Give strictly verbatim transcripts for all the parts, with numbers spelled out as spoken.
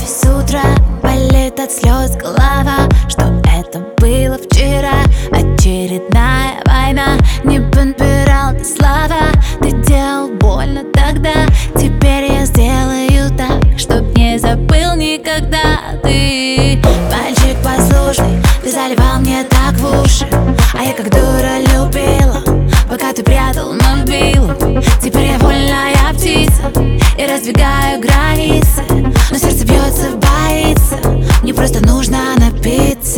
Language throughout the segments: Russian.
с утра, болит от слез голова, что это было вчера. Очередная война, не подбирал ты слова. Ты делал больно тогда, теперь я сделаю так, чтоб не забыл никогда ты. Мальчик послушный, ты заливал мне так в уши, а я как дура любила, пока ты прятал мобилу. Теперь я вольная птица и раздвигаю границы, но сердце бьется, боится, мне просто нужно напиться.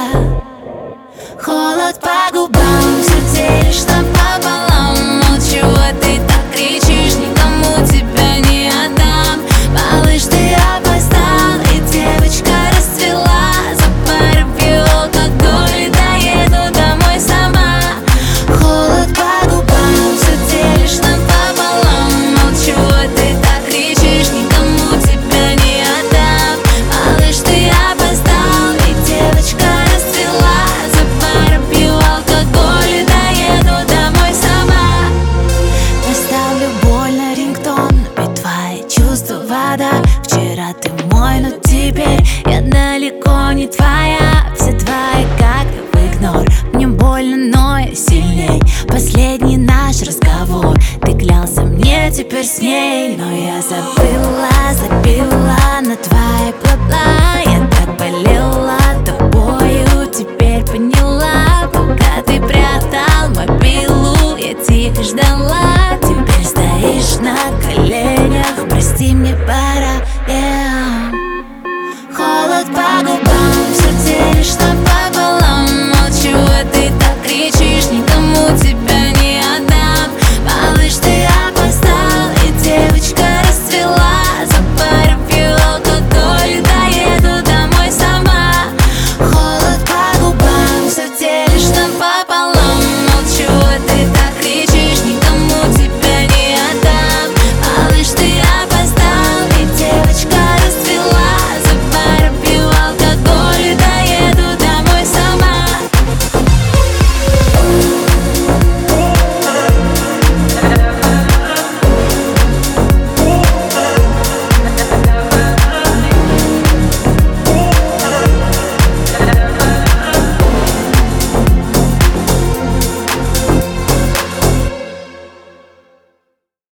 Холод по губам, все делишь напополам. Ну чего ты так кричишь, никому тебя не отдам. Малыш, ты опоздал, и девочка расцвела. За пару пью алкоголь и доеду домой сама. Холод по губам, все делишь напополам. Ну чего ты так кричишь, никому тебя не отдам. Малыш, ты опоздал, и девочка расцвела. За пару пью алкоголь и доеду домой сама. Поставлю боль на рингтон, ведь твои чувства вода. Вчера ты мой, но теперь я далеко не твоя. Все твои как и в игнор. Мне больно, но я сильней. Последний наш разговор, ты клялся мне теперь с ней, но я забыла, забила на твои бла-бла.